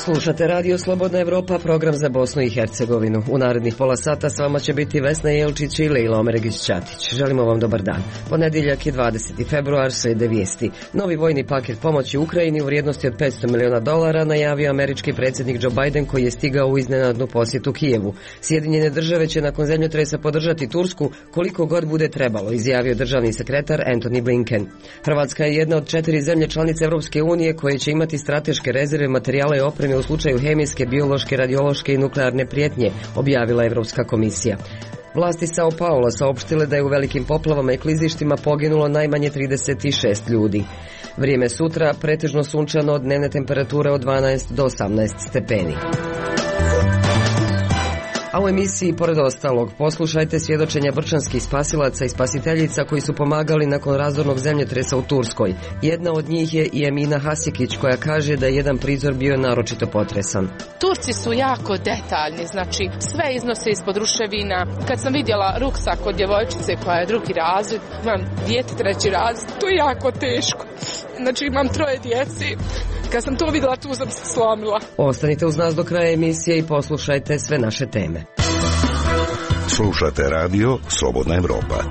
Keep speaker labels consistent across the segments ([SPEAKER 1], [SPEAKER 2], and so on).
[SPEAKER 1] Slušate Radio Slobodna Evropa, program za Bosnu i Hercegovinu. U narednih pola sata s vama će biti Vesna Jelčić i Leila Omeregić-Ćatić. Želimo vam dobar dan. Ponedjeljak je 20. februar, slijede vijesti. Novi vojni paket pomoći Ukrajini u vrijednosti od $500 miliona najavio američki predsjednik Joe Biden, koji je stigao u iznenadnu posjetu Kijevu. Sjedinjene države će nakon zemljotresa podržati Tursku koliko god bude trebalo, izjavio državni sekretar Antony Blinken. Hrvatska je jedna od 4 zemlje članice Europske unije koje će imati strateške rezerve materijala i opreme u slučaju hemijske, biološke, radiološke i nuklearne prijetnje, objavila Europska komisija. Vlasti Sao Paula saopštile da je u velikim poplavama i klizištima poginulo najmanje 36 ljudi. Vrijeme sutra pretežno sunčano, dnevne temperature od 12 do 18 stepeni. A u emisiji, pored ostalog, poslušajte svjedočenja brčanskih spasilaca i spasiteljica koji su pomagali nakon razornog zemljotresa u Turskoj. Jedna od njih je i Emina Hasikić, koja kaže da je jedan prizor bio naročito potresan.
[SPEAKER 2] Turci su jako detaljni, znači sve iznose ispod ruševina. Kad sam vidjela ruksak od djevojčice koja je 2. razred, imam dijete 3. razred, to je jako teško. Znači imam 3 djece. Kad sam to vidjela, tu sam se slomila.
[SPEAKER 1] Ostanite uz nas do kraja emisije i poslušajte sve naše teme.
[SPEAKER 3] Slušate Radio Slobodna Evropa.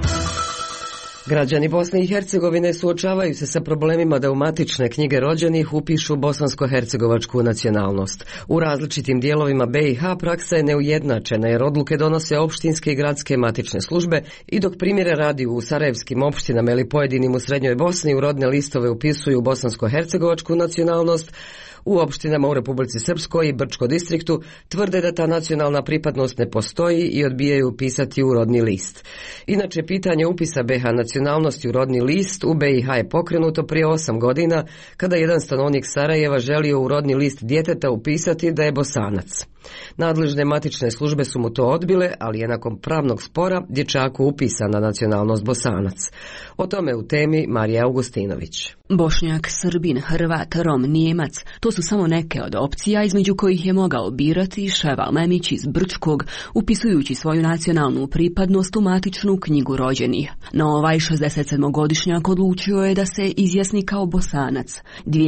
[SPEAKER 1] Građani Bosne i Hercegovine suočavaju se sa problemima da u matične knjige rođenih upišu bosansko-hercegovačku nacionalnost. U različitim dijelovima BiH praksa je neujednačena jer odluke donose opštinske i gradske matične službe i dok primjere radi u sarajevskim opštinama ili pojedinim u Srednjoj Bosni u rodne listove upisuju bosansko-hercegovačku nacionalnost, u opštinama u Republici Srpskoj i Brčko distriktu tvrde da ta nacionalna pripadnost ne postoji i odbijaju upisati u rodni list. Inače, pitanje upisa BiH nacionalnosti u rodni list u BiH je pokrenuto prije 8 godina kada jedan stanovnik Sarajeva želio u rodni list djeteta upisati da je Bosanac. Nadležne matične službe su mu to odbile, ali je nakon pravnog spora dječaku upisana nacionalnost Bosanac. O tome u temi Marija Augustinović.
[SPEAKER 4] Bošnjak, Srbin, Hrvat, Rom, Nijemac, to su samo neke od opcija između kojih je mogao birati Ševal Memić iz Brčkog, upisujući svoju nacionalnu pripadnost u matičnu knjigu rođenih. No ovaj 67-godišnjak odlučio je da se izjasni kao Bosanac.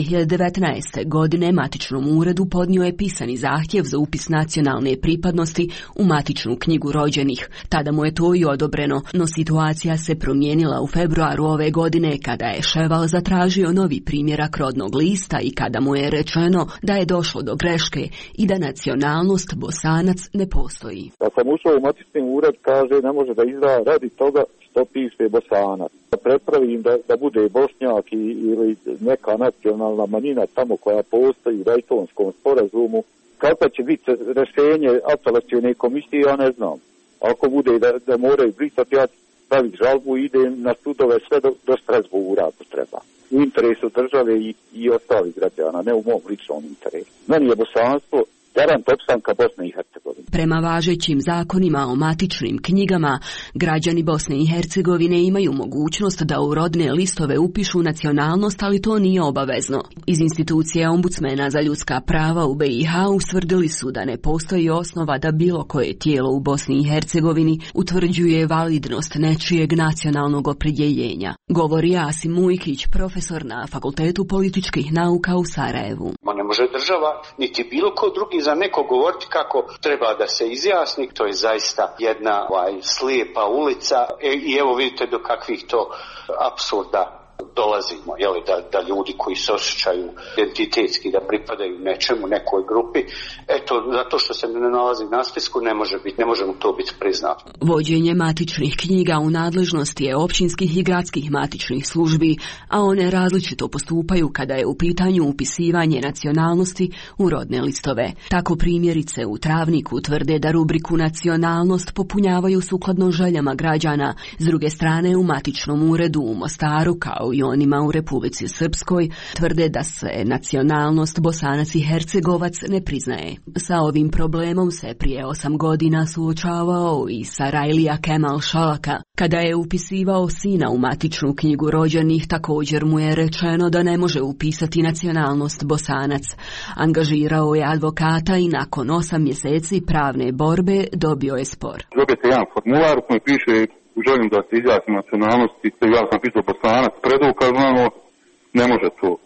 [SPEAKER 4] 2019. godine matičnom uredu podnio je pisani zahtjev za upis nacionalne pripadnosti u matičnu knjigu rođenih. Tada mu je to i odobreno, no situacija se promijenila u februaru ove godine kada je Ševal zatražio novi primjerak rodnog lista i kada mu je rečeno da je došlo do greške i da nacionalnost Bosanac ne postoji.
[SPEAKER 5] Kad sam ušao u matični ured, kaže ne može da izda radi toga što piše Bosanac. Da prepravim da bude Bošnjak ili neka nacionalna manjina tamo koja postoji u Daytonskom sporazumu. Kako će biti rješenje apelacione komisije, ja ne znam. Ako bude da moraju brisati, ja stavim žalbu i idem na sudove sve do Strasbourga ako treba. U interesu države i ostalih građana, ne u mom ličnom interesu. Meni je bosanstvo garant opstanka Bosne i Hercegovine.
[SPEAKER 4] Prema važećim zakonima o matičnim knjigama, građani Bosne i Hercegovine imaju mogućnost da u rodne listove upišu nacionalnost, ali to nije obavezno. Iz institucije ombudsmena za ljudska prava u BiH ustvrdili su da ne postoji osnova da bilo koje tijelo u Bosni i Hercegovini utvrđuje validnost nečijeg nacionalnog opredjeljenja. Govori Asim Mujkić, profesor na Fakultetu političkih nauka u Sarajevu.
[SPEAKER 6] Ne može država niti bilo ko drugi za neko govoriti kako treba da se izjasni, to je zaista jedna slijepa ulica i evo vidite do kakvih to apsurda dolazimo, da ljudi koji se osjećaju identitetski, da pripadaju nečemu, nekoj grupi, eto, zato što se ne nalazi na spisku, ne može mu to biti priznato.
[SPEAKER 4] Vođenje matičnih knjiga u nadležnosti je općinskih i gradskih matičnih službi, a one različito postupaju kada je u pitanju upisivanje nacionalnosti u rodne listove. Tako primjerice u Travniku tvrde da rubriku nacionalnost popunjavaju sukladno željama građana, s druge strane u matičnom uredu u Mostaru, kao i onima u Republici Srpskoj, tvrde da se nacionalnost Bosanac i Hercegovac ne priznaje. Sa ovim problemom se prije 8 godina suočavao i Sarajlija Kemal Šalaka. Kada je upisivao sina u matičnu knjigu rođenih, također mu je rečeno da ne može upisati nacionalnost Bosanac. Angažirao je advokata i nakon 8 mjeseci pravne borbe dobio je spor.
[SPEAKER 5] Dobijete jedan formular u kojem piše želim da se izjasnim nacionalnosti, ja sam pisao Bosanac, predukazano, ne može to.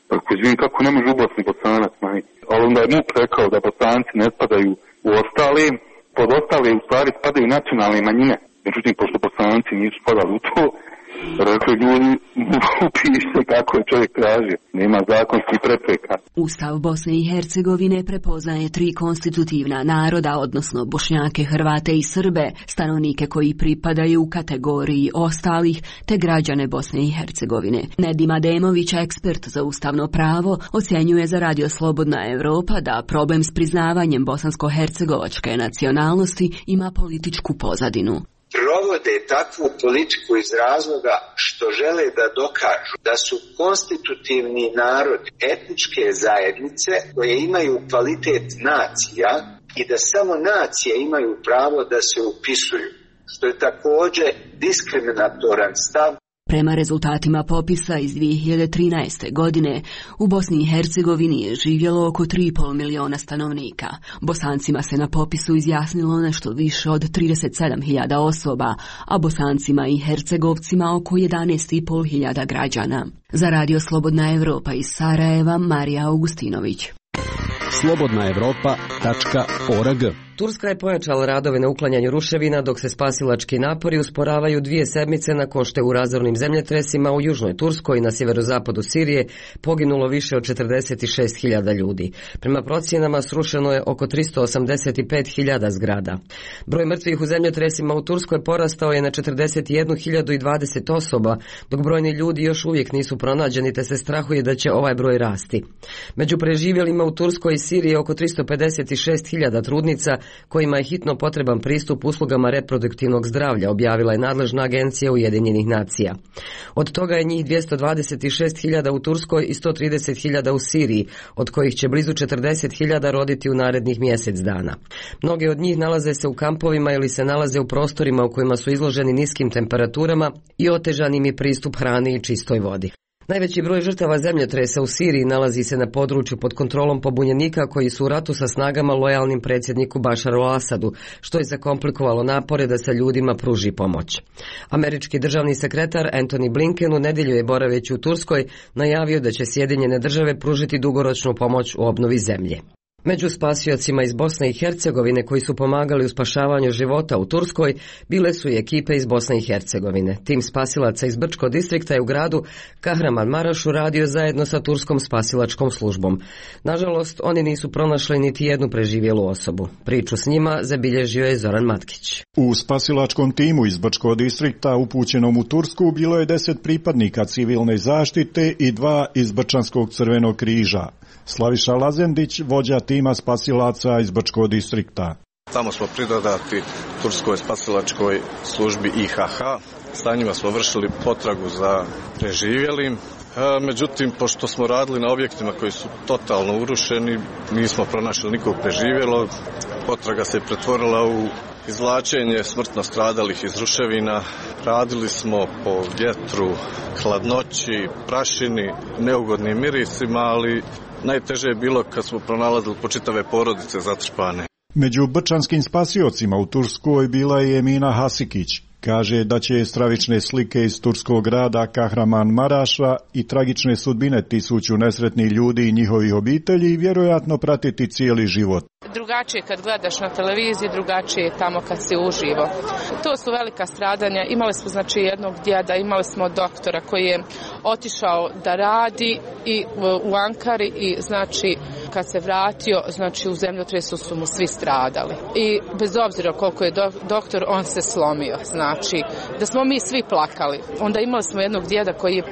[SPEAKER 7] Tako izvijem kako ne može u Bosni Bosanac, ali onda je MUP rekao da Bosanci ne spadaju u ostale, pod ostale u stvari spadaju nacionalne manjine. Međutim, pošto Bosanci nisu spadali u to, rekli ljudi, upište kako je čovjek tražio. Nema zakonskih prepreka.
[SPEAKER 4] Ustav Bosne i Hercegovine prepoznaje 3 konstitutivna naroda, odnosno Bošnjake, Hrvate i Srbe, stanovnike koji pripadaju u kategoriji ostalih, te građane Bosne i Hercegovine. Nedim Ademović, ekspert za ustavno pravo, ocjenjuje za Radio Slobodna Evropa da problem s priznavanjem bosansko-hercegovačke nacionalnosti ima političku pozadinu.
[SPEAKER 8] Provode takvu politiku iz razloga što žele da dokažu da su konstitutivni narodi etničke zajednice koje imaju kvalitet nacija i da samo nacije imaju pravo da se upisuju, što je također diskriminatoran stav.
[SPEAKER 4] Prema rezultatima popisa iz 2013. godine, u Bosni i Hercegovini je živjelo oko 3,5 miliona stanovnika. Bosancima se na popisu izjasnilo nešto više od 37.000 osoba, a Bosancima i Hercegovcima oko 11.500 građana. Za Radio Slobodna Evropa iz Sarajeva, Marija Augustinović.
[SPEAKER 9] slobodnaevropa.org.
[SPEAKER 1] Turska je pojačala radove na uklanjanju ruševina, dok se spasilački napori usporavaju 2 sedmice nakon što je u razornim zemljotresima u južnoj Turskoj i na sjeverozapadu Sirije poginulo više od 46.000 ljudi. Prema procjenama srušeno je oko 385.000 zgrada. Broj mrtvih u zemljotresima u Turskoj porastao je na 41.020 osoba, dok brojni ljudi još uvijek nisu pronađeni, te se strahuje da će ovaj broj rasti. Među preživjelima u Turskoj i Siriji je oko 356.000 trudnica kojima je hitno potreban pristup uslugama reproduktivnog zdravlja, objavila je nadležna agencija Ujedinjenih nacija. Od toga je njih 226.000 u Turskoj i 130.000 u Siriji, od kojih će blizu 40.000 roditi u narednih mjesec dana. Mnoge od njih nalaze se u kampovima ili se nalaze u prostorima u kojima su izloženi niskim temperaturama i otežan im je pristup hrani i čistoj vodi. Najveći broj žrtava zemljotresa u Siriji nalazi se na području pod kontrolom pobunjenika koji su u ratu sa snagama lojalnim predsjedniku Bašaru al-Asadu, što je zakomplikovalo napore da se ljudima pruži pomoć. Američki državni sekretar Antony Blinken u nedjelju je boraveći u Turskoj najavio da će Sjedinjene države pružiti dugoročnu pomoć u obnovi zemlje. Među spasiocima iz Bosne i Hercegovine koji su pomagali u spašavanju života u Turskoj bile su i ekipe iz Bosne i Hercegovine. Tim spasilaca iz Brčkog distrikta je u gradu Kahramanmarašu radio zajedno sa turskom spasilačkom službom. Nažalost, oni nisu pronašli niti jednu preživjelu osobu. Priču s njima zabilježio je Zoran Matkić.
[SPEAKER 10] U spasilačkom timu iz Brčkog distrikta upućenom u Tursku bilo je 10 pripadnika civilne zaštite i 2 iz Brčanskog crvenog križa. Slaviša Lazendić, vođa tima spasilaca iz Brčkog distrikta.
[SPEAKER 11] Tamo smo pridodati turskoj spasilačkoj službi IHH. Sa njima smo vršili potragu za preživjelim. Međutim, pošto smo radili na objektima koji su totalno urušeni, nismo pronašli nikog preživjelog. Potraga se pretvorila u izvlačenje smrtno stradalih iz ruševina. Radili smo po vjetru, hladnoći, prašini, neugodnim mirisima, ali najteže je bilo kad smo pronalazili po čitave porodice zatrpane.
[SPEAKER 10] Među brčanskim spasiocima u Turskoj bila je Emina Hasikić. Kaže da će stravične slike iz turskog grada Kahramanmaraša i tragične sudbine 1000 nesretnih ljudi i njihovih obitelji vjerojatno pratiti cijeli život.
[SPEAKER 2] Drugačije kad gledaš na televiziji, drugačije je tamo kad si uživo. To su velika stradanja. Imali smo znači jednog djeda, imali smo doktora koji je otišao da radi i u Ankari i znači kad se vratio, znači u zemljotresu su mu svi stradali. I bez obzira koliko je doktor, on se slomio. Znači da smo mi svi plakali. Onda imali smo jednog djeda koji je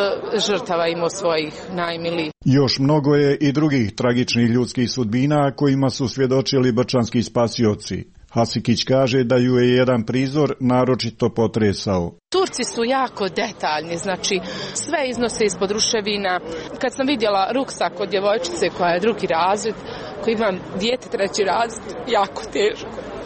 [SPEAKER 2] 5 žrtava imao svojih najmilijih.
[SPEAKER 10] Još mnogo je i drugih tragičnih ljudskih sudbina kojima su svjedočili brčanski spasioci. Hasikić kaže da ju je jedan prizor naročito potresao.
[SPEAKER 2] Turci su jako detaljni, znači sve iznose ispod ruševina. Kad sam vidjela ruksak od djevojčice koja je 2. razred, koja ima dijete 3. razred, jako teško.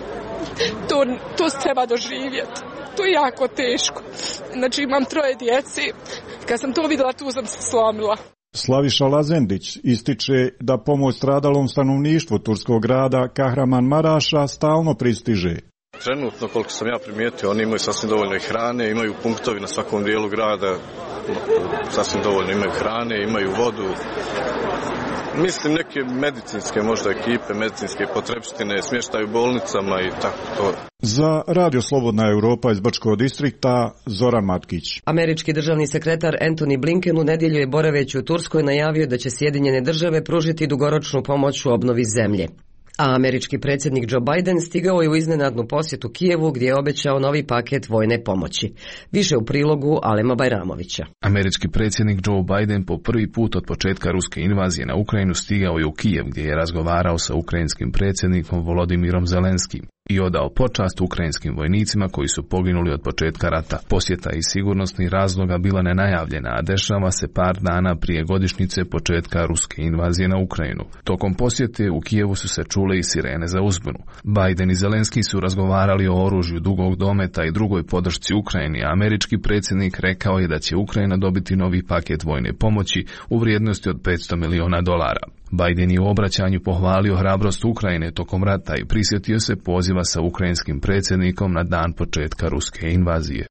[SPEAKER 2] To se treba doživjeti. To je jako teško. Znači imam 3 djece. Kad sam to vidjela, tu sam se slomila.
[SPEAKER 10] Slaviša Lazendić ističe da pomoć stradalom stanovništvu turskog grada Kahramanmaraša stalno pristiže.
[SPEAKER 11] Trenutno, koliko sam ja primijetio, oni imaju sasvim dovoljno i hrane, imaju punktovi na svakom dijelu grada, sasvim dovoljno imaju hrane, imaju vodu. Mislim neke medicinske možda ekipe, medicinske potrepštine, smještaju bolnicama i tako to.
[SPEAKER 10] Za Radio Slobodna Europa iz Brčkog distrikta, Zoran Matkić.
[SPEAKER 1] Američki državni sekretar Antony Blinken u nedjelju je boraveći u Turskoj najavio da će Sjedinjene države pružiti dugoročnu pomoć u obnovi zemlje. A američki predsjednik Joe Biden stigao je u iznenadnu posjetu Kijevu gdje je obećao novi paket vojne pomoći. Više u prilogu Alema Bajramovića.
[SPEAKER 9] Američki predsjednik Joe Biden po prvi put od početka ruske invazije na Ukrajinu stigao je u Kijev gdje je razgovarao sa ukrajinskim predsjednikom Volodimirom Zelenskim i odao počast ukrajinskim vojnicima koji su poginuli od početka rata. Posjeta iz sigurnosnih razloga bila nenajavljena, a dešava se par dana prije godišnjice početka ruske invazije na Ukrajinu. Tokom posjete u Kijevu su se čule i sirene za uzbunu. Biden i Zelenski su razgovarali o oružju dugog dometa i drugoj podršci Ukrajini, a američki predsjednik rekao je da će Ukrajina dobiti novi paket vojne pomoći u vrijednosti od $500 miliona. Biden je u obraćanju pohvalio hrabrost Ukrajine tokom rata i prisjetio se poziva sa ukrajinskim predsjednikom na dan početka ruske invazije.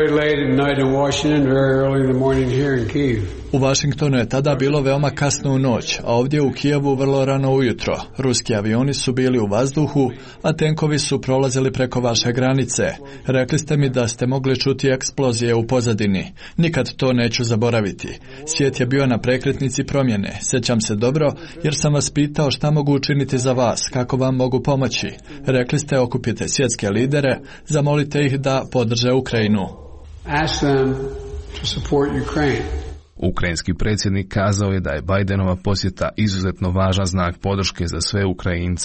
[SPEAKER 12] U Washingtonu je tada bilo veoma kasno u noć, a ovdje u Kijevu vrlo rano ujutro. Ruski avioni su bili u vazduhu, a tenkovi su prolazili preko vaše granice. Rekli ste mi da ste mogli čuti eksplozije u pozadini. Nikad to neću zaboraviti. Svijet je bio na prekretnici promjene. Sjećam se dobro, jer sam vas pitao šta mogu učiniti za vas, kako vam mogu pomoći. Rekli ste okupite svjetske lidere, zamolite ih da podrže Ukrajinu.
[SPEAKER 9] Ask them to support Ukraine. Ukrajinski predsjednik kazao je da je Bidenova posjeta izuzetno važan znak podrške za sve Ukrajince.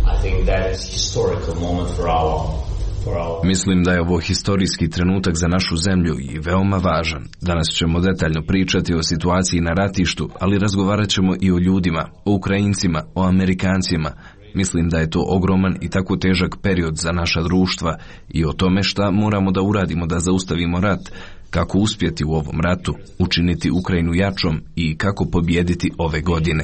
[SPEAKER 13] Mislim da je ovo historijski trenutak za našu zemlju i veoma važan. Danas ćemo detaljno pričati o situaciji na ratištu, ali razgovarat ćemo i o ljudima, o Ukrajincima, o Amerikancima. Mislim da je to ogroman i tako težak period za naša društva i o tome šta moramo da uradimo da zaustavimo rat, kako uspjeti u ovom ratu, učiniti Ukrajinu jačom i kako pobijediti ove godine.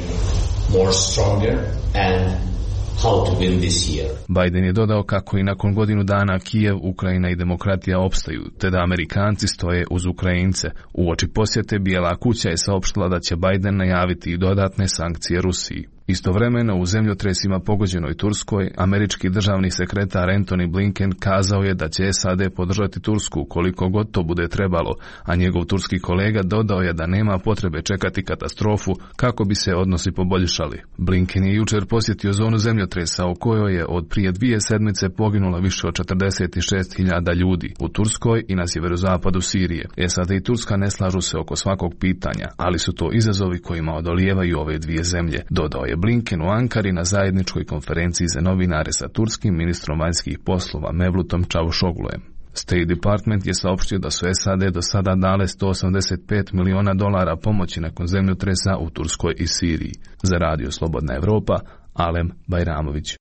[SPEAKER 9] Biden je dodao kako i nakon godinu dana Kijev, Ukrajina i demokratija opstaju, te da Amerikanci stoje uz Ukrajince. Uoči posjete Bijela kuća je saopštila da će Biden najaviti i dodatne sankcije Rusiji. Istovremeno u zemljotresima pogođenoj Turskoj, američki državni sekretar Antony Blinken kazao je da će SAD podržati Tursku koliko god to bude trebalo, a njegov turski kolega dodao je da nema potrebe čekati katastrofu kako bi se odnosi poboljšali. Blinken je jučer posjetio zonu zemljotresa u kojoj je od prije 2 sedmice poginulo više od 46.000 ljudi u Turskoj i na sjeverozapadu Sirije. SAD i Turska ne slažu se oko svakog pitanja, ali su to izazovi kojima odolijevaju ove dvije zemlje, dodao je Blinken u Ankari na zajedničkoj konferenciji za novinare sa turskim ministrom vanjskih poslova Mevlutom Čavuşoglujem. State Department je saopštio da su SAD do sada dale $185 miliona pomoći nakon zemljotresa u Turskoj i Siriji. Za Radio Slobodna Evropa, Alem Bajramović.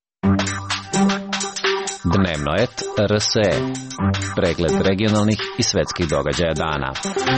[SPEAKER 14] Dnevno et RSE. Pregled regionalnih i svetskih događaja dana.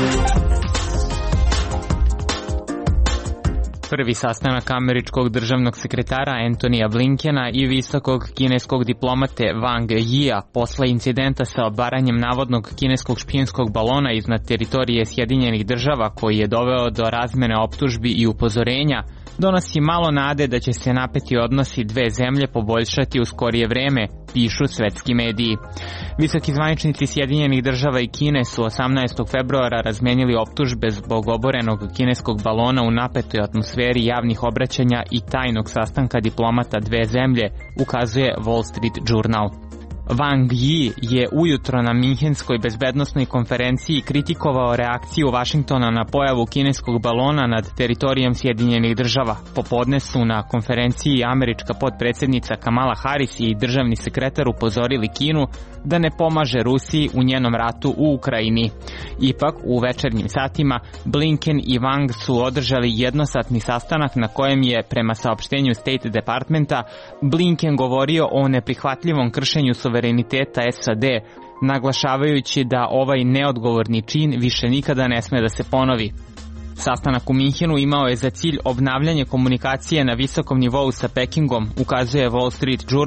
[SPEAKER 15] Prvi sastanak američkog državnog sekretara Antonija Blinkena i visokog kineskog diplomate Wang Yia posle incidenta sa obaranjem navodnog kineskog špijunskog balona iznad teritorije Sjedinjenih država koji je doveo do razmene optužbi i upozorenja, donosi malo nade da će se napeti odnosi dve zemlje poboljšati u skorije vreme, pišu svetski mediji. Visoki zvaničnici Sjedinjenih država i Kine su 18. februara razmenili optužbe zbog oborenog kineskog balona u napetoj atmosferi javnih obraćanja i tajnog sastanka diplomata dve zemlje, ukazuje Wall Street Journal. Wang Yi je ujutro na Minhenskoj bezbednosnoj konferenciji kritikovao reakciju Vašingtona na pojavu kineskog balona nad teritorijom Sjedinjenih država. Popodne su na konferenciji američka potpredsjednica Kamala Harris i državni sekretar upozorili Kinu da ne pomaže Rusiji u njenom ratu u Ukrajini. Ipak, u večernjim satima, Blinken i Wang su održali jednosatni sastanak na kojem je, prema saopštenju State Departmenta, Blinken govorio o neprihvatljivom kršenju suvereniteta SAD, naglašavajući da ovaj neodgovorni čin više nikada ne sme da se ponovi. Sastanak u Minhenu imao je za cilj obnavljanje komunikacije na visokom nivou sa Pekingom, ukazuje Wall Street Journal,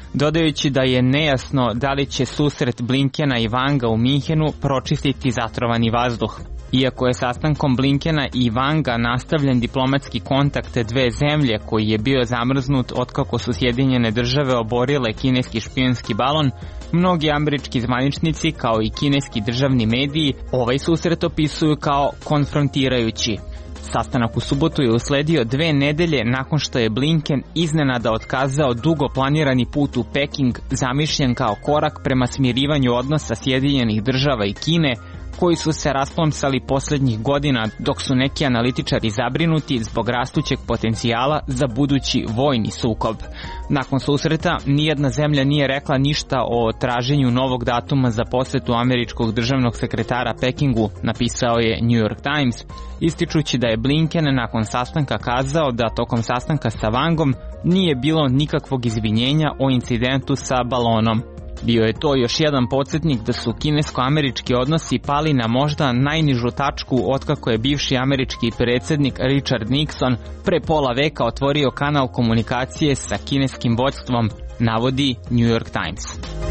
[SPEAKER 15] dodajući da je nejasno da li će susret Blinkena i Wanga u Minhenu pročistiti zatrovani vazduh. Iako je sastankom Blinkena i Wanga nastavljen diplomatski kontakt dve zemlje koji je bio zamrznut otkako su Sjedinjene Države oborile kineski špijunski balon, mnogi američki zvaničnici kao i kineski državni mediji ovaj susret opisuju kao konfrontirajući. Sastanak u subotu je usledio 2 nedelje nakon što je Blinken iznenada otkazao dugo planirani put u Peking, zamišljen kao korak prema smirivanju odnosa Sjedinjenih Država i Kine, koji su se rasplomsali posljednjih godina, dok su neki analitičari zabrinuti zbog rastućeg potencijala za budući vojni sukob. Nakon susreta, nijedna zemlja nije rekla ništa o traženju novog datuma za posjetu američkog državnog sekretara Pekingu, napisao je New York Times, ističući da je Blinken nakon sastanka kazao da tokom sastanka sa Wangom nije bilo nikakvog izvinjenja o incidentu sa balonom. Bio je to još jedan podsjetnik da su kinesko-američki odnosi pali na možda najnižu tačku otkako je bivši američki predsjednik Richard Nixon pre pola veka otvorio kanal komunikacije sa kineskim vođstvom, navodi New York Times.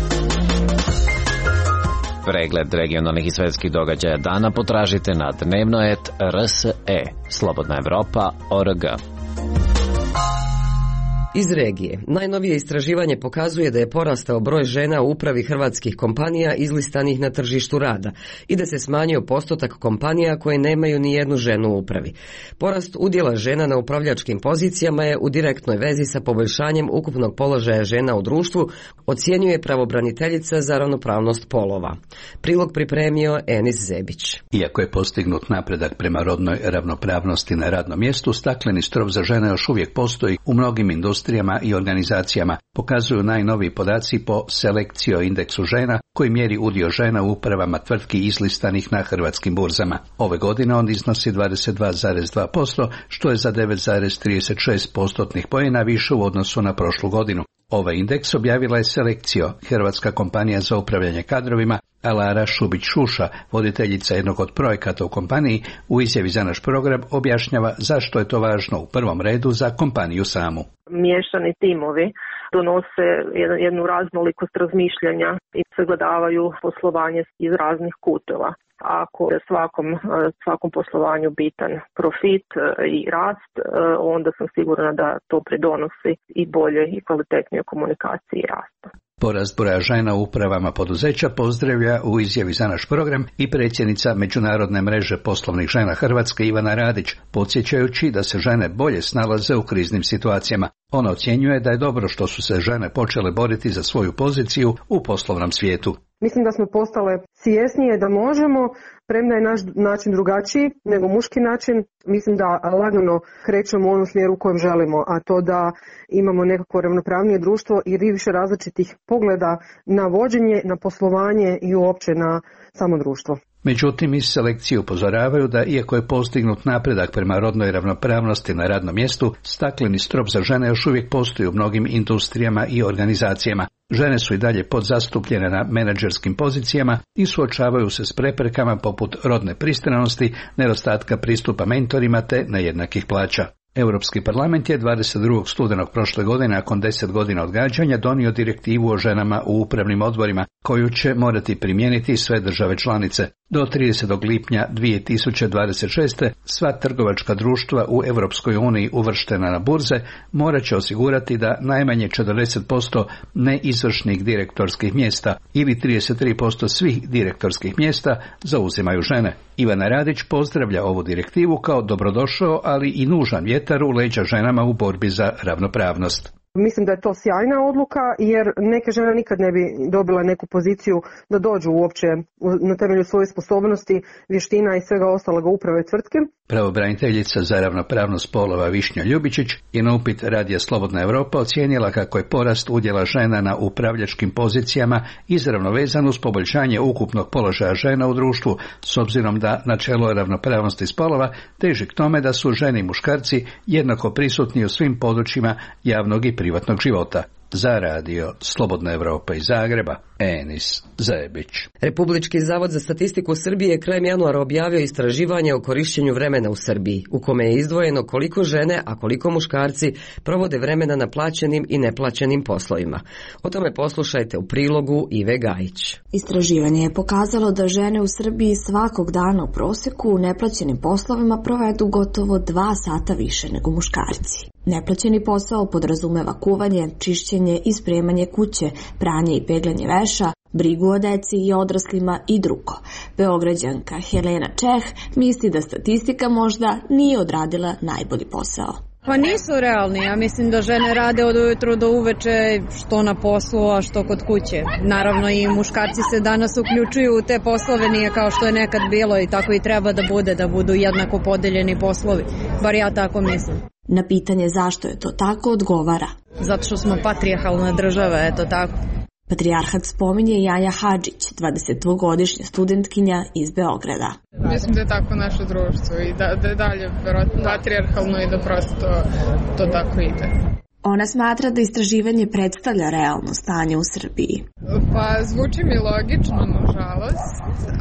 [SPEAKER 14] Pregled regionalnih i svetskih događaja dana potražite na dnevno.rse, slobodnaevropa.org.
[SPEAKER 1] Iz regije. Najnovije istraživanje pokazuje da je porastao broj žena u upravi hrvatskih kompanija izlistanih na tržištu rada i da se smanjio postotak kompanija koje nemaju ni jednu ženu u upravi. Porast udjela žena na upravljačkim pozicijama je u direktnoj vezi sa poboljšanjem ukupnog položaja žena u društvu, ocjenjuje pravobraniteljica za ravnopravnost polova. Prilog pripremio Enis Zebić.
[SPEAKER 16] Iako je postignut napredak prema rodnoj ravnopravnosti na radnom mjestu, stakleni strop za žene još uvijek postoji u mnogim industrijama i organizacijama, pokazuju najnoviji podaci po Selekcio indeksu žena koji mjeri udio žena u upravama tvrtki izlistanih na hrvatskim burzama. Ove godine on iznosi 22,2%, što je za 9,36 postotnih poena više u odnosu na prošlu godinu. Ovaj indeks objavila je Selekcio, hrvatska kompanija za upravljanje kadrovima, a Lara Šubić-Šuša, voditeljica jednog od projekata u kompaniji, u izjavi za naš program objašnjava zašto je to važno u prvom redu za kompaniju samu.
[SPEAKER 17] Miješani timovi donose jednu raznolikost razmišljanja i sagledavaju poslovanje iz raznih kutova. Ako je svakom poslovanju bitan profit i rast, onda sam sigurna da to pridonosi i bolje i kvalitetnije komunikaciji i rastu.
[SPEAKER 16] Porast broja žena u upravama poduzeća pozdravlja u izjavi za naš program i predsjednica Međunarodne mreže poslovnih žena Hrvatske Ivana Radić, podsjećajući da se žene bolje snalaze u kriznim situacijama. Ona ocjenjuje da je dobro što su se žene počele boriti za svoju poziciju u poslovnom svijetu.
[SPEAKER 18] Mislim da smo postale svjesnije da možemo, premda je naš način drugačiji nego muški način. Mislim da lagano krećemo u onom smjeru u kojem želimo, a to da imamo nekako ravnopravnije društvo i više različitih pogleda na vođenje, na poslovanje i uopće na samo društvo.
[SPEAKER 16] Međutim, iz Selekcije upozoravaju da iako je postignut napredak prema rodnoj ravnopravnosti na radnom mjestu, stakleni strop za žene još uvijek postoji u mnogim industrijama i organizacijama. Žene su i dalje podzastupljene na menadžerskim pozicijama i suočavaju se s preprekama poput rodne pristranosti, nedostatka pristupa mentorima te nejednakih plaća. Europski parlament je 22. studenog prošle godine, nakon 10 godina odgađanja, donio direktivu o ženama u upravnim odborima, koju će morati primijeniti sve države članice. Do 30. lipnja 2026. sva trgovačka društva u Europskoj uniji uvrštena na burze morat će osigurati da najmanje 40% neizvršnih direktorskih mjesta ili 33% svih direktorskih mjesta zauzimaju žene. Ivana Radić pozdravlja ovu direktivu kao dobrodošao, ali i nužan vjetar u leđa ženama u borbi za ravnopravnost.
[SPEAKER 18] Mislim da je to sjajna odluka jer neke žene nikad ne bi dobile neku poziciju da dođu uopće na temelju svoje sposobnosti, vještina i svega ostaloga uprave tvrtke.
[SPEAKER 16] Pravobraniteljica za ravnopravnost spolova Višnja Ljubičić je na upit Radija Slobodna Evropa ocijenila kako je porast udjela žena na upravljačkim pozicijama izravno vezan uz poboljšanje ukupnog položaja žena u društvu, s obzirom da načelo ravnopravnosti spolova teži k tome da su žene i muškarci jednako prisutni u svim područjima javnog i privatnog života. Za radio Slobodna Evropa iz Zagreba, Enis Zajebić.
[SPEAKER 1] Republički zavod za statistiku Srbije krajem januara objavio istraživanje o korišćenju vremena u Srbiji, u kome je izdvojeno koliko žene, a koliko muškarci provode vremena na plaćenim i neplaćenim poslovima. O tome poslušajte u prilogu Ive Gajić.
[SPEAKER 19] Istraživanje je pokazalo da žene u Srbiji svakog dana u proseku u neplaćenim poslovima provedu gotovo 2 sata više nego muškarci. Neplaćeni posao podrazumeva kuvanje, čišćenje i spremanje kuće, pranje i peglanje veša, brigu o deci i odraslima i drugo. Beograđanka Helena Čeh misli da statistika možda nije odradila najbolji posao.
[SPEAKER 20] Pa nisu realni, ja mislim da žene rade od ujutru do uveče što na poslu, a što kod kuće. Naravno i muškarci se danas uključuju u te poslove, nije kao što je nekad bilo i tako i treba da budu jednako podeljeni poslovi. Bar ja tako mislim.
[SPEAKER 19] Na pitanje zašto je to tako odgovara.
[SPEAKER 20] Zato što smo patrijarhalna država, eto tako.
[SPEAKER 19] Patrijarhat spominje Jaja Hadžić, 22-godišnja studentkinja iz Beograda.
[SPEAKER 2] Mislim da je tako naše društvo i da je dalje patrijarhalno i da prosto to tako ide.
[SPEAKER 19] Ona smatra da istraživanje predstavlja realno stanje u Srbiji.
[SPEAKER 2] Pa zvuči mi logično, nažalost,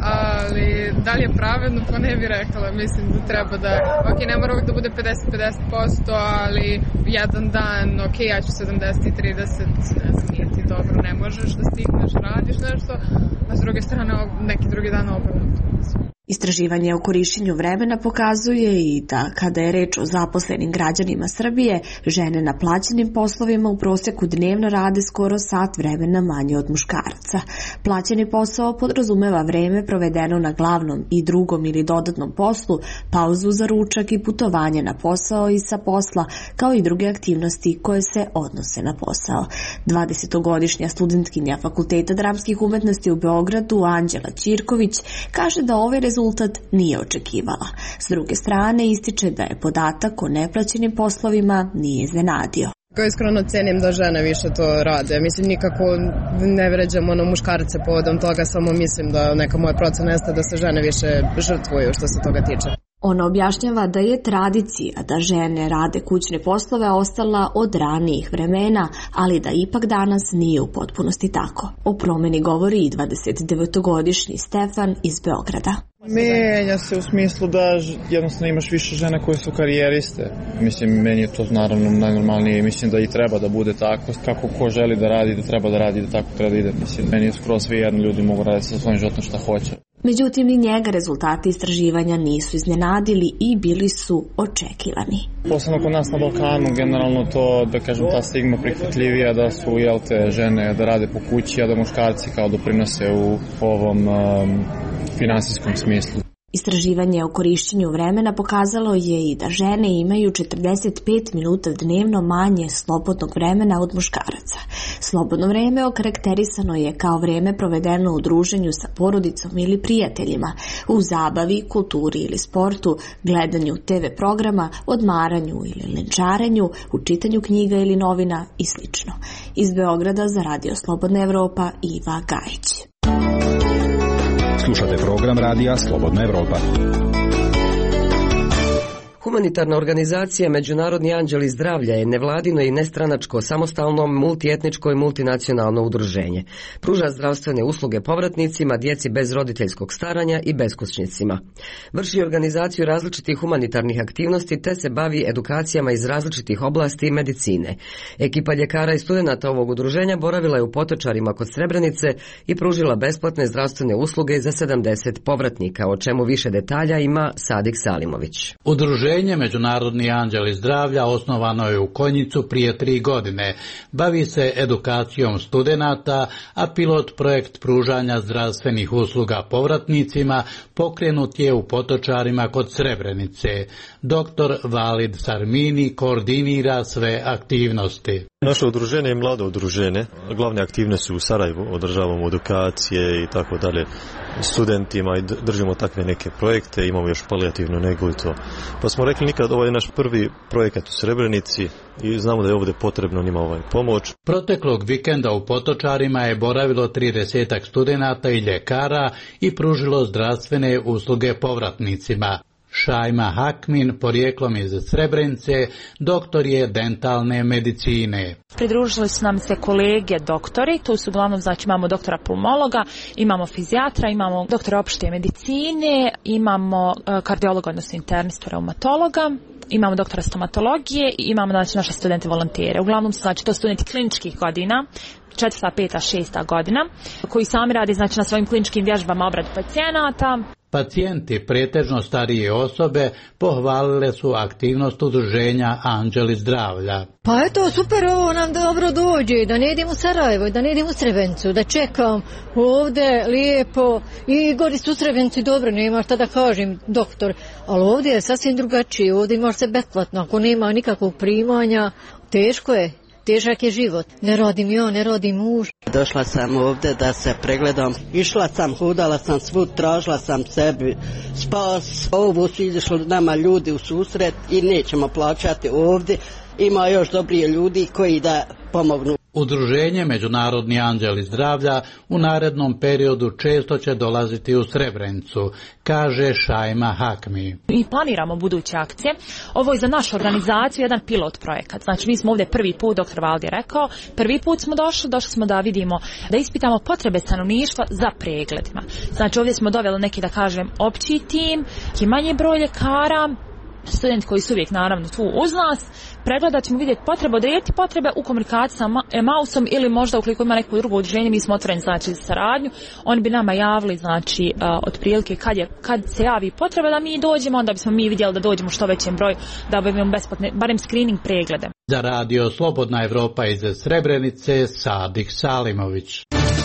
[SPEAKER 2] ali da li je pravedno, pa ne bih rekla. Mislim da treba da, ok, ne mora uvijek da bude 50-50%, ali jedan dan, ok, ja ću 70 i 30, ne znam, nije ti dobro, ne možeš da stigneš, radiš nešto, a s druge strane neki drugi dan obrnuto.
[SPEAKER 19] Istraživanje o korišćenju vremena pokazuje i da kada je reč o zaposlenim građanima Srbije, žene na plaćenim poslovima u prosjeku dnevno rade skoro sat vremena manje od muškaraca. Plaćeni posao podrazumeva vreme provedeno na glavnom i drugom ili dodatnom poslu, pauzu za ručak i putovanje na posao i sa posla, kao i druge aktivnosti koje se odnose na posao. 20-godišnja studentkinja Fakulteta dramskih umetnosti u Beogradu, Anđela Ćirković, kaže da ovaj rezultat nije očekivala. S druge strane, ističe da je podatak o neplaćenim poslovima nije iznenadio.
[SPEAKER 20] Iskreno cenim da žene više to rade. Mislim, nikako ne vređam muškarce povodom toga, samo mislim da neka moja procena jeste da se žene više žrtvuju što se toga tiče.
[SPEAKER 19] Ona objašnjava da je tradicija da žene rade kućne poslove ostala od ranijih vremena, ali da ipak danas nije u potpunosti tako. O promjeni govori i 29-godišnji Stefan iz Beograda.
[SPEAKER 21] Menja se u smislu da jednostavno imaš više žena koje su karijeriste. Mislim, meni je to naravno najnormalnije i mislim da i treba da bude tako. Kako ko želi da radi, da treba da radi, da tako treba da ide. Mislim, meni je skoro svi jedni ljudi mogu raditi sa svojim životom šta hoće.
[SPEAKER 19] Međutim, ni njega rezultati istraživanja nisu iznenadili i bili su očekivani.
[SPEAKER 21] Posebno kod nas na Balkanu, generalno to, da kažem, ta stigma prihvatljivija da su, te žene da rade po kući, a da muškarci kao doprinose u ovom finansijskom smislu.
[SPEAKER 19] Istraživanje o korišćenju vremena pokazalo je i da žene imaju 45 minuta dnevno manje slobodnog vremena od muškaraca. Slobodno vreme okarakterisano je kao vreme provedeno u druženju sa porodicom ili prijateljima, u zabavi, kulturi ili sportu, gledanju TV programa, odmaranju ili lenčarenju, u čitanju knjiga ili novina i sl. Iz Beograda za Radio Slobodna Evropa, Iva Gajić.
[SPEAKER 22] Slušate program radija Slobodna Evropa.
[SPEAKER 1] Humanitarna organizacija Međunarodni anđeli zdravlja je nevladino i nestranačko, samostalno, multietničko i multinacionalno udruženje. Pruža zdravstvene usluge povratnicima, djeci bez roditeljskog staranja i beskućnicima. Vrši organizaciju različitih humanitarnih aktivnosti te se bavi edukacijama iz različitih oblasti medicine. Ekipa ljekara i studenata ovog udruženja boravila je u Potočarima kod Srebrenice i pružila besplatne zdravstvene usluge za 70 povratnika, o čemu više detalja ima Sadik Salimović.
[SPEAKER 23] Udruženje Međunarodni anđeli zdravlja osnovano je u Konjicu prije 3 godine. Bavi se edukacijom studenata, a pilot projekt pružanja zdravstvenih usluga povratnicima pokrenut je u Potočarima kod Srebrenice. Dr. Valid Sarmini koordinira sve aktivnosti.
[SPEAKER 24] Naše udruženje je mlado udruženje. Glavne aktivnosti su u Sarajevu, održavamo edukacije i tako dalje studentima i držimo takve neke projekte, imamo još palijativnu negu i to. Pa smo rekli nikad, ovo je naš prvi projekat u Srebrenici i znamo da je ovdje potrebno njima pomoć.
[SPEAKER 23] Proteklog vikenda u Potočarima je boravilo 30 studenata i ljekara i pružilo zdravstvene usluge povratnicima. Šajma Hakmin, porijeklom iz Srebrenice, doktor je dentalne medicine.
[SPEAKER 3] Pridružili su nam se kolege doktori, tu su uglavnom, znači imamo doktora pulmologa, imamo fizijatra, imamo doktora opšte medicine, imamo kardiologa, odnosno internistu, reumatologa, imamo doktora stomatologije i imamo znači naše studente volontere. Uglavnom su znači to studenti kliničkih godina, 4., 5., 6. godina, koji sami radi znači na svojim kliničkim vježbama obradu pacijenata.
[SPEAKER 23] Pacijenti, pretežno starije osobe, pohvalile su aktivnost udruženja Anđeli zdravlja.
[SPEAKER 5] Pa eto, super, ovo nam dobro dođe, da ne idem u Sarajevo, da ne idem u Srebrenicu, da čekam ovdje lijepo i gori su u Srebrenici, dobro, nema šta da kažem, doktor, ali ovdje je sasvim drugačije, ovdje može se besplatno, ako nema nikakvog primanja, teško je. Težak je život. Ne radim ja, ne radim muž.
[SPEAKER 6] Došla sam ovdje da se pregledam. Išla sam, hodala sam svud, tražila sam sebi spas. Ovo su izašli nama ljudi u susret i nećemo plaćati ovdje. Ima još dobrije ljudi koji da pomognu.
[SPEAKER 23] Udruženje Međunarodni anđeli zdravlja u narednom periodu često će dolaziti u Srebrenicu, kaže Šajma Hakmi.
[SPEAKER 3] Mi planiramo buduće akcije. Ovo je za našu organizaciju jedan pilot projekat. Znači mi smo ovdje prvi put, doktor Valdi je rekao, prvi put smo došli smo da vidimo, da ispitamo potrebe stanovništva za pregledima. Znači ovdje smo doveli neki, da kažem, opći tim, neki manji broj ljekara, studenti koji su uvijek naravno tu uz nas, pregledat ćemo vidjeti potrebe, odrediti potrebe u komunikaciji sa Emausom ili možda ukoliko ima neko drugo udruženje, mi smo otvoreni znači za saradnju, oni bi nama javili znači otprilike kad se javi potreba da mi dođemo, onda bismo mi vidjeli da dođemo što većem broju, da obavimo besplatne, barem screening preglede.
[SPEAKER 23] Za radio Slobodna Evropa iz Srebrenice, Sadik Salimović.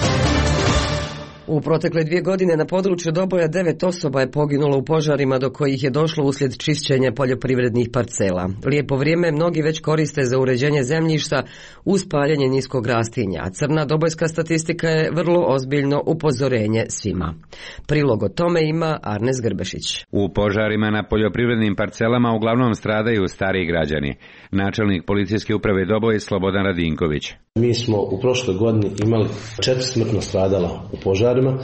[SPEAKER 1] U protekle 2 godine na području Doboja 9 osoba je poginulo u požarima do kojih je došlo uslijed čišćenja poljoprivrednih parcela. Lijepo vrijeme mnogi već koriste za uređenje zemljišta uz paljenje niskog rastinja, a crna dobojska statistika je vrlo ozbiljno upozorenje svima. Prilog o tome ima Arnes Grbešić.
[SPEAKER 7] U požarima na poljoprivrednim parcelama uglavnom stradaju stariji građani. Načelnik policijske uprave Doboj Slobodan Radinković.
[SPEAKER 25] Mi smo u prošloj godini imali 4 smrtno stradala u požarima,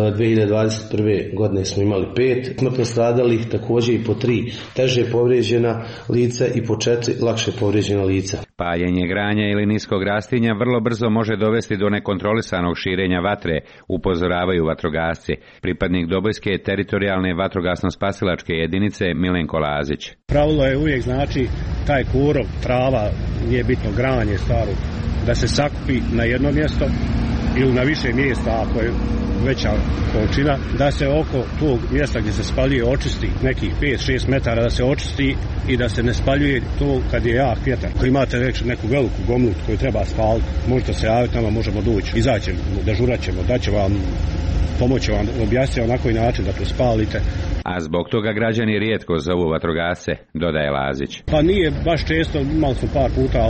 [SPEAKER 25] 2021. godine smo imali 5 smrtno stradalih, također i po 3 teže povrijeđena lica i po 4 lakše povrijeđena lica.
[SPEAKER 7] Paljenje granja ili niskog rastinja vrlo brzo može dovesti do nekontrolisanog širenja vatre, upozoravaju vatrogasci. Pripadnik Dobojske teritorijalne vatrogasno-spasilačke jedinice Milenko Lazić.
[SPEAKER 26] Pravilo je uvijek znači taj korov, trava, nije bitno granje staro, da se sakupi na jedno mjesto ili na više mjesta ako je veća količina, da se oko tog mjesta gdje se spaljuje očisti nekih 5-6 metara, da se očisti i da se ne spaljuje to kad je jak vjetar. Ako imate neku veliku gomlu koju treba spaliti, možete se javiti, nama možemo doći, izaćemo, dežurat ćemo, daće vam, pomoći vam, objasniti vam na koji način da to spalite.
[SPEAKER 7] A zbog toga građani rijetko zovu vatrogasce, dodaje Lazić.
[SPEAKER 26] Pa nije baš često, imali smo par puta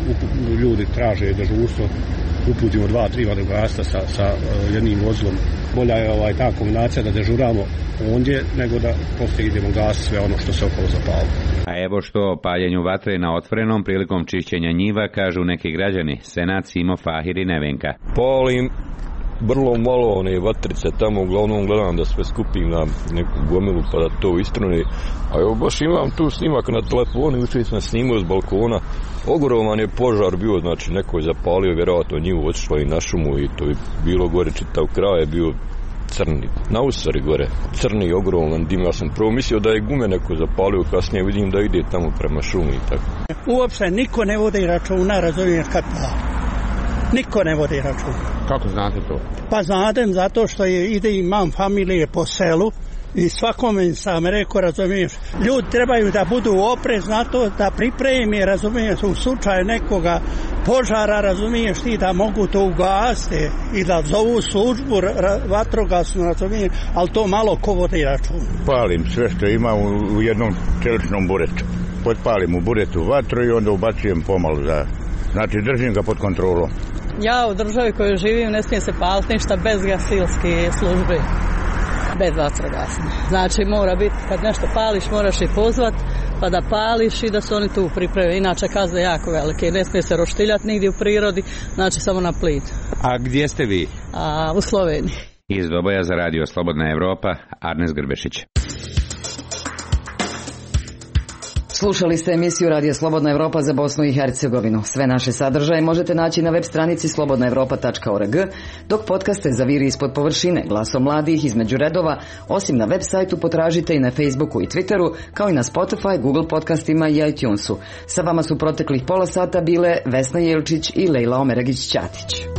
[SPEAKER 26] ljudi traže dežurstvo, uputimo 2-3 vatrogasca sa jednim vozilom. Bolja je ta kombinacija da dežuramo ondje nego da poslije idemo gasiti sve ono što se okolo zapali.
[SPEAKER 7] A evo što o paljenju vatre na otvorenom prilikom čišćenja njiva kažu neki građani, Senat, Simo, Fahir i Nevenka.
[SPEAKER 27] Palim vrlo malo one vatrice tamo, uglavnom gledam da sve skupim na neku gomilu pa da to istrune. A evo baš imam tu snimak na telefonu, jučer sam snimao s balkona. Ogroman je požar bio, znači neko je zapalio vjerojatno njivu, otišlo i na šumu i to je bilo gore čitav kraj, je bio crni, na usari gore, crni ogroman dim. Ja sam prvo mislio da je gume neko zapalio, kasnije vidim da ide tamo prema šumi i tako.
[SPEAKER 28] Uopšte niko ne vodi računa, razumiješ kad pali. Niko ne vodi računa.
[SPEAKER 27] Kako znate to?
[SPEAKER 28] Pa znatem zato što imam familije po selu i svakome sam rekao, razumiješ, ljudi trebaju da budu oprezni na to, da pripremi, razumiješ, u slučaju nekoga požara, razumiješ, ti da mogu to ugasiti i da zovu službu vatrogasnu, razumiješ, ali to malo ko vodi računa.
[SPEAKER 27] Palim sve što imam u jednom čeličnom buretu. Potpalim u buretu vatru i onda ubacujem pomalo znači držim ga pod kontrolom.
[SPEAKER 29] Ja u državi koju živim ne smije se paliti ništa bez gasilske službe, bez vatrogasne. Znači mora biti, kad nešto pališ moraš ih pozvat pa da pališ i da su oni tu pripreme. Inače kazne jako velike, ne smije se roštiljati nigdje u prirodi, znači samo na plin.
[SPEAKER 7] A gdje ste vi?
[SPEAKER 29] U Sloveniji.
[SPEAKER 7] Iz Doboja za radio Slobodna Evropa, Arnes Grbešić.
[SPEAKER 1] Slušali ste emisiju Radija Slobodna Evropa za Bosnu i Hercegovinu. Sve naše sadržaje možete naći na web stranici slobodnaevropa.org, dok podcaste zaviri ispod površine glasom mladih između redova, osim na web sajtu potražite i na Facebooku i Twitteru, kao i na Spotify, Google podcastima i iTunesu. Sa vama su proteklih pola sata bile Vesna Jelčić i Lejla Omeragić-Ćatić.